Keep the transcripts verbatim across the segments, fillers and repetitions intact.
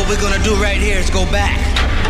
what we're gonna do right here is go back.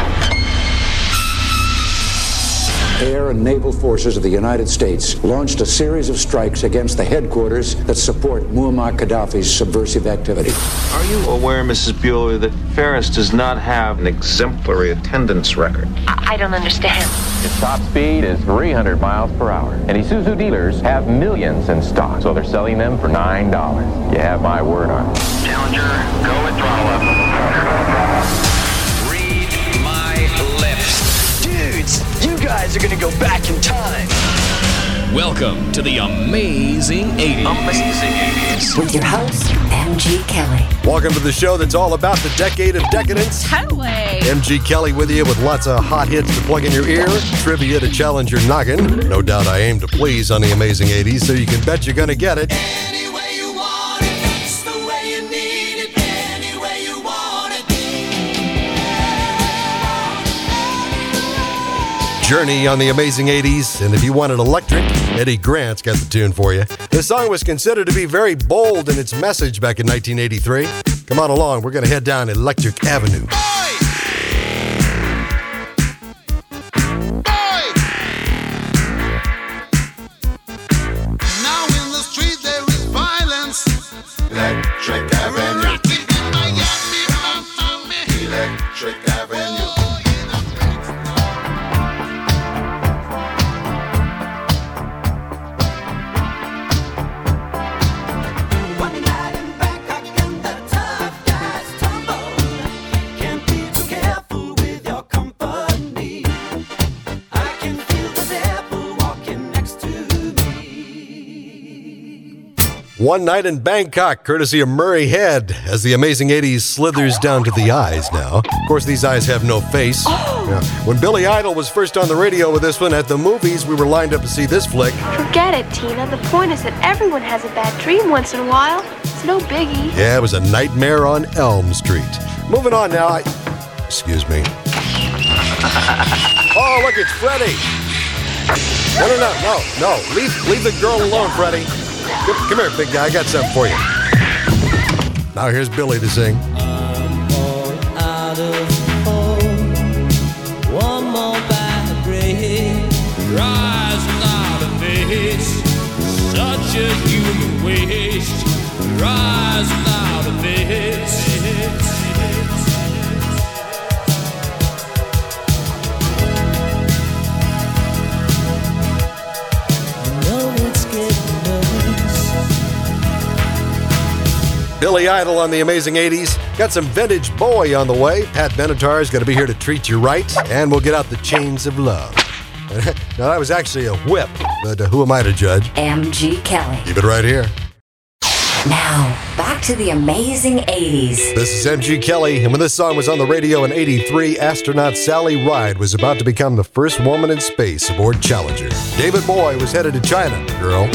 Air and naval forces of the United States launched a series of strikes against the headquarters that support Muammar Gaddafi's subversive activity. Are you aware, Missus Bueller, that Ferris does not have an exemplary attendance record? I, I don't understand. Its top speed is three hundred miles per hour. And Isuzu dealers have millions in stock, so they're selling them for nine dollars. You have my word on it. Challenger, go at throttle up. Read my lips. Dudes, you guys are gonna go back in time. Welcome to the Amazing eighties. Amazing eighties. With your host, M G Kelly. Welcome to the show that's all about the decade of decadence. Totally. M G Kelly with you with lots of hot hits to plug in your ear, trivia to challenge your noggin. No doubt I aim to please on the Amazing eighties, so you can bet you're gonna get it. Any way you want it, it's the way you need it. Any way you want it. Journey on the Amazing eighties, and if you want it electric, Eddie Grant's got the tune for you. This song was considered to be very bold in its message back in nineteen eighty-three. Come on along, we're gonna head down Electric Avenue. Electric Avenue. Electric Avenue. One night in Bangkok and the tough guys tumbled. Can't be too careful with your company. I can feel the devil walking next to me. One Night in Bangkok, courtesy of Murray Head, as the Amazing eighties slithers down to the eyes now. Of course, these eyes have no face. Oh. Yeah. When Billy Idol was first on the radio with this one at the movies, we were lined up to see this flick. Forget it, Tina. The point is that everyone has a bad dream once in a while. It's no biggie. Yeah, it was a Nightmare on Elm Street. Moving on now. I... Excuse me. Oh, look, it's Freddie. No, no, no, no, no. Leave, leave the girl alone, Freddie. Come, come here, big guy. I got something for you. Now here's Billy to sing. I'm all out of hope. One more bad break. Rising out of this. Such a human waste. Rising out of this. Billy Idol on the Amazing eighties. Got some vintage Bowie on the way. Pat Benatar is going to be here to treat you right. And we'll get out the chains of love. Now, that was actually a whip, but uh, who am I to judge? M G Kelly. Keep it right here. Now, back to the Amazing eighties. This is M G Kelly, and when this song was on the radio in eighty-three, astronaut Sally Ride was about to become the first woman in space aboard Challenger. David Bowie was headed to China, girl.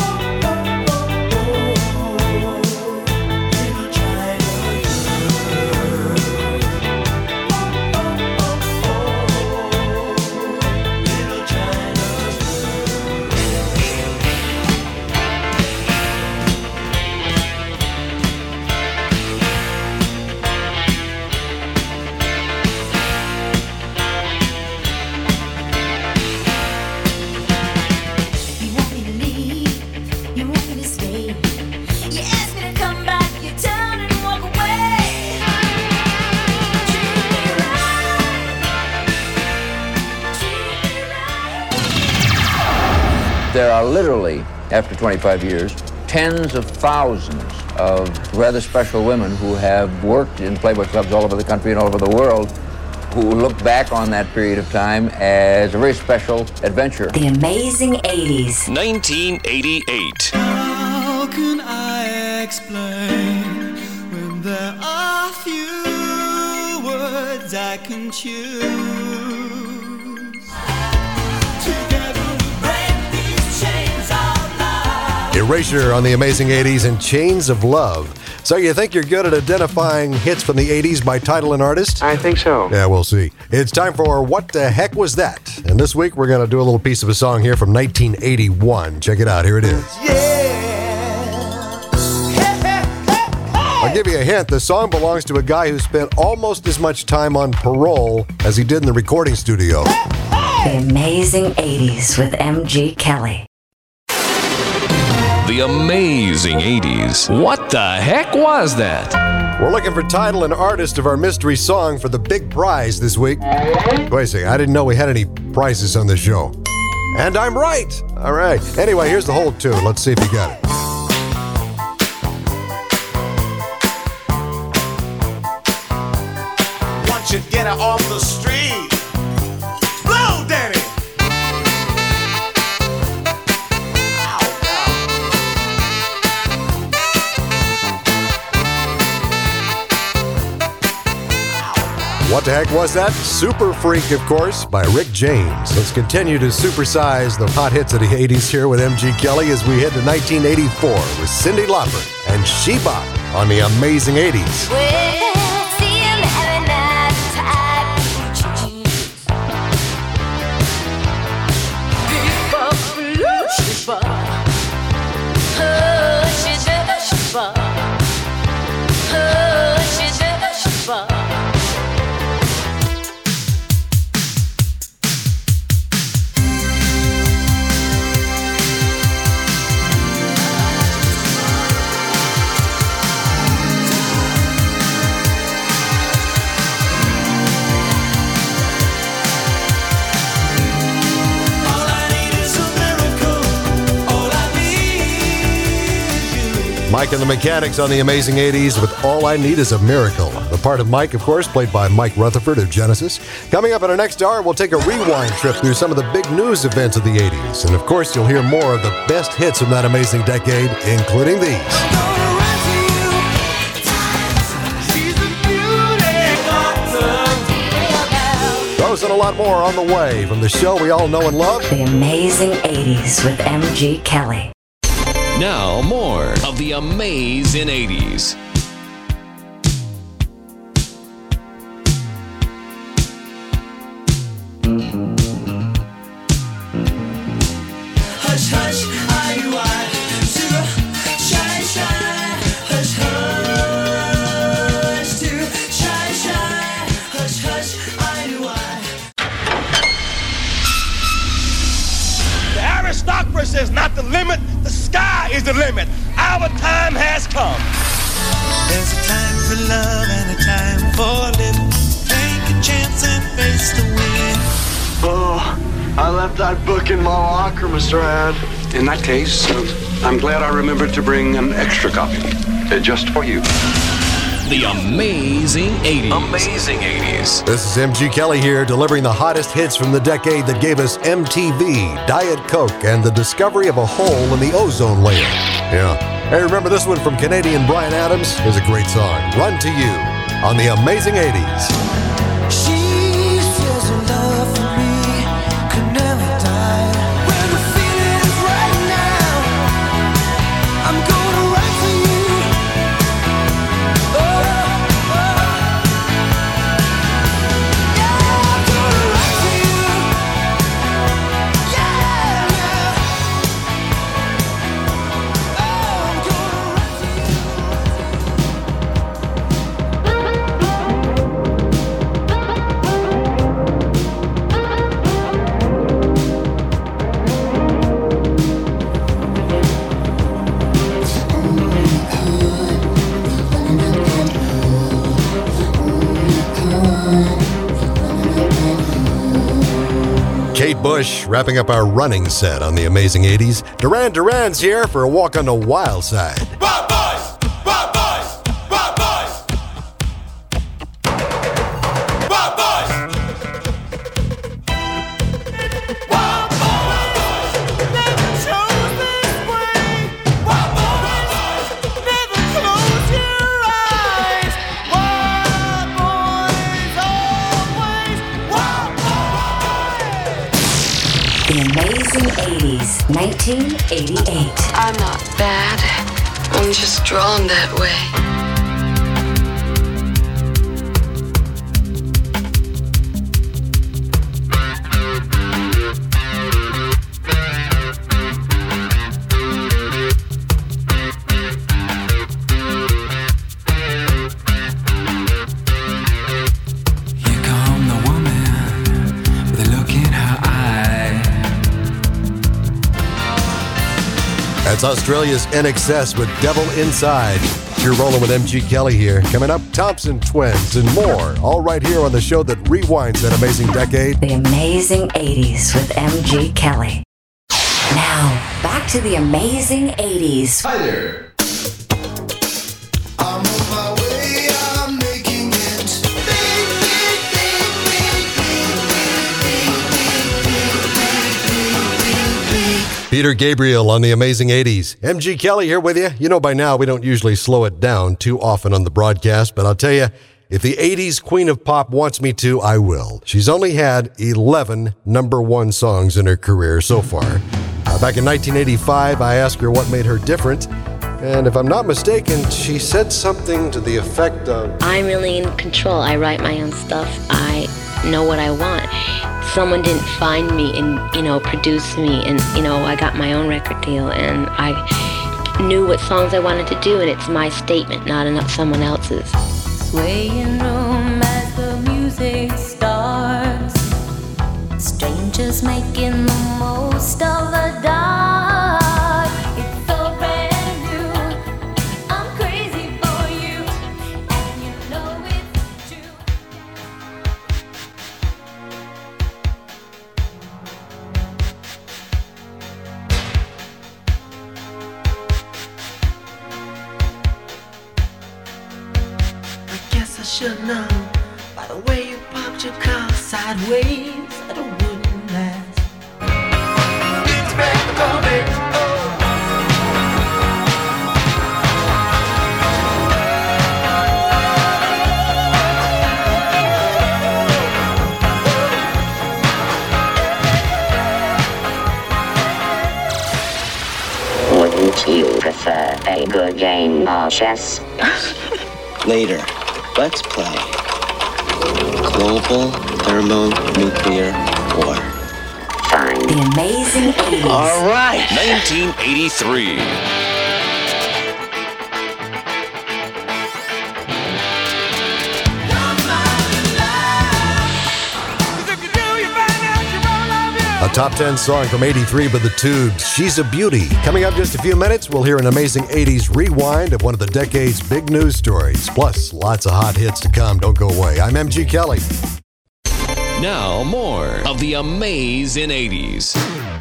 There are literally, after twenty-five years, tens of thousands of rather special women who have worked in Playboy clubs all over the country and all over the world who look back on that period of time as a very special adventure. The Amazing eighties. nineteen eighty-eight. How can I explain when there are few words I can choose? Erasure on the Amazing eighties and Chains of Love. So you think you're good at identifying hits from the eighties by title and artist? I think so. Yeah, we'll see. It's time for What the Heck Was That? And this week we're going to do a little piece of a song here from nineteen eighty-one. Check it out. Here it is. Yeah. I'll I'll give you a hint. The song belongs to a guy who spent almost as much time on parole as he did in the recording studio. The Amazing eighties with M G Kelly. The Amazing eighties. What the heck was that? We're looking for title and artist of our mystery song for the big prize this week. Wait a second, I didn't know we had any prizes on the show. And I'm right! All right. Anyway, here's the whole tune. Let's see if you got it. Once you get her off the street, blow, Danny! What the heck was that? Super Freak, of course, by Rick James. Let's continue to supersize the hot hits of the eighties here with M G Kelly as we head to nineteen eighty-four with Cyndi Lauper and Sheba on the Amazing eighties. Mike and the Mechanics on the Amazing eighties with All I Need Is a Miracle. The part of Mike, of course, played by Mike Rutherford of Genesis. Coming up in our next hour, we'll take a rewind trip through some of the big news events of the eighties. And of course, you'll hear more of the best hits from that amazing decade, including these. Those and a lot more on the way from the show we all know and love. The Amazing eighties with M G Kelly. Now, more of the Amazing eighties. Hush, hush, I, I, to shy, shy. Hush, hush, to shy, shy. Hush, hush, I, I. The aristocracy is not the limit. The sky is the limit. Our time has come. There's a time for love and a time for living. Take a chance and face the wind. Oh, I left that book in my locker, Mister Ad. In that case, uh, I'm glad I remembered to bring an extra copy. Uh, just for you. The Amazing eighties. Amazing eighties. This is M G Kelly here, delivering the hottest hits from the decade that gave us M T V, Diet Coke, and the discovery of a hole in the ozone layer. Yeah. Hey, remember this one from Canadian Bryan Adams? Here's a great song, Run to You, on the Amazing eighties. She says her love for me could never die. When the feeling is right now, I'm gonna run for you. Oh, oh. Yeah, I'm gonna run for you. Yeah, yeah. Oh, I'm gonna run for you. Kate Bush wrapping up our running set on the Amazing eighties. Duran Duran's here for a walk on the wild side. Wild boys! Wild boys! Wild boys! Wild boys! Wild boys! Never chose this way. Wild boys! Never close your eyes. Wild boys always. Wild boys! The Amazing eighties, nineteen eighty-eight. I'm not bad. I'm just drawn that way. That's Australia's N X S with Devil Inside. You're rolling with M G Kelly here. Coming up, Thompson Twins and more. All right here on the show that rewinds that amazing decade. The amazing eighties with M G Kelly. Now, back to the amazing eighties. Hi there. I'm on my way, I'm making it. Peter Gabriel on the amazing eighties. M G Kelly here with you. You know, by now we don't usually slow it down too often on the broadcast, but I'll tell you, if the eighties Queen of Pop wants me to, I will. She's only had eleven number one songs in her career so far. Uh, back in nineteen eighty-five, I asked her what made her different, and if I'm not mistaken, she said something to the effect of, I'm really in control. I write my own stuff. I know what I want. Someone didn't find me and, you know, produce me, and, you know, I got my own record deal, and I knew what songs I wanted to do, and it's my statement, not enough someone else's. Swaying room as the music starts, strangers making the most of the dark. It's so brand new, I'm crazy for you, and you know it's true. I guess I should know by the way you popped your car sideways that it wouldn't last. It's back for me. Wouldn't you prefer a good game of chess? Later, let's play Global Thermonuclear War. Fine. The amazing eighties. All right. nineteen eighty-three. a top ten song from eighty-three by The Tubes, She's a Beauty. Coming up in just a few minutes, we'll hear an amazing eighties rewind of one of the decade's big news stories. Plus, lots of hot hits to come. Don't go away. I'm M G Kelly. Now, more of the amazing eighties.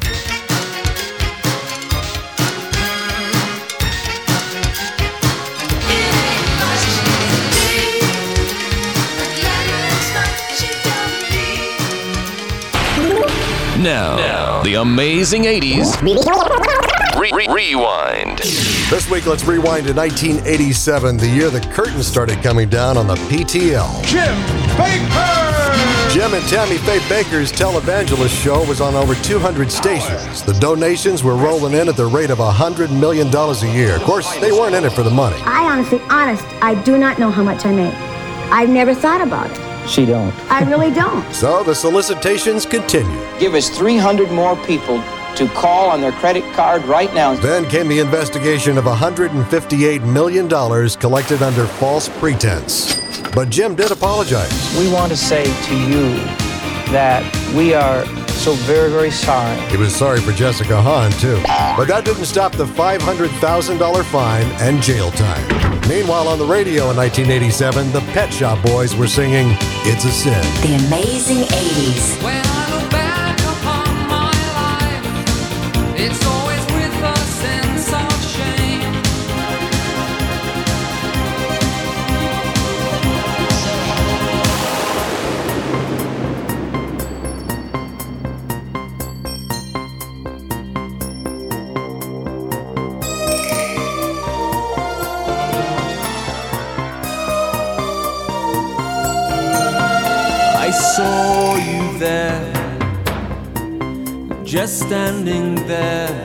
Now, now, the amazing eighties re- re- rewind. This week, let's rewind to nineteen eighty-seven, the year the curtain started coming down on the P T L. Jim Baker! Jim and Tammy Faye Baker's televangelist show was on over two hundred stations. The donations were rolling in at the rate of one hundred million dollars a year. Of course, they weren't in it for the money. I honestly, honest, I do not know how much I make. I've never thought about it. She don't. I really don't. So the solicitations continue. Give us three hundred more people to call on their credit card right now. Then came the investigation of one hundred fifty-eight million dollars collected under false pretense. But Jim did apologize. We want to say to you that we are so very, very sorry. He was sorry for Jessica Hahn, too. But that didn't stop the five hundred thousand dollars fine and jail time. Meanwhile, on the radio in nineteen eighty-seven, the Pet Shop Boys were singing It's a Sin. The amazing eighties. When I look back upon my life, it's always with a sense of shame. I saw you there, just standing there.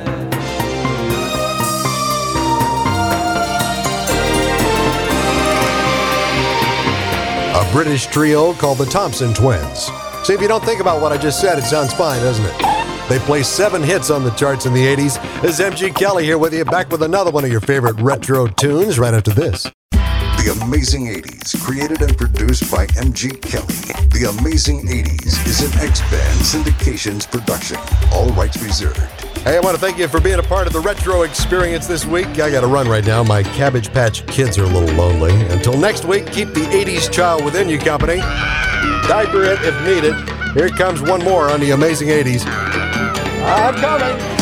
A British trio called the Thompson Twins. See, if you don't think about what I just said, it sounds fine, doesn't it? They placed seven hits on the charts in the eighties. This is M G Kelly here with you, back with another one of your favorite retro tunes right after this. The Amazing eighties, created and produced by M G Kelly. The Amazing eighties is an X-Band Syndications production. All rights reserved. Hey, I want to thank you for being a part of the retro experience this week. I got to run right now. My Cabbage Patch Kids are a little lonely. Until next week, keep the eighties child within you company. Diaper it if needed. Here comes one more on the Amazing eighties. I'm coming.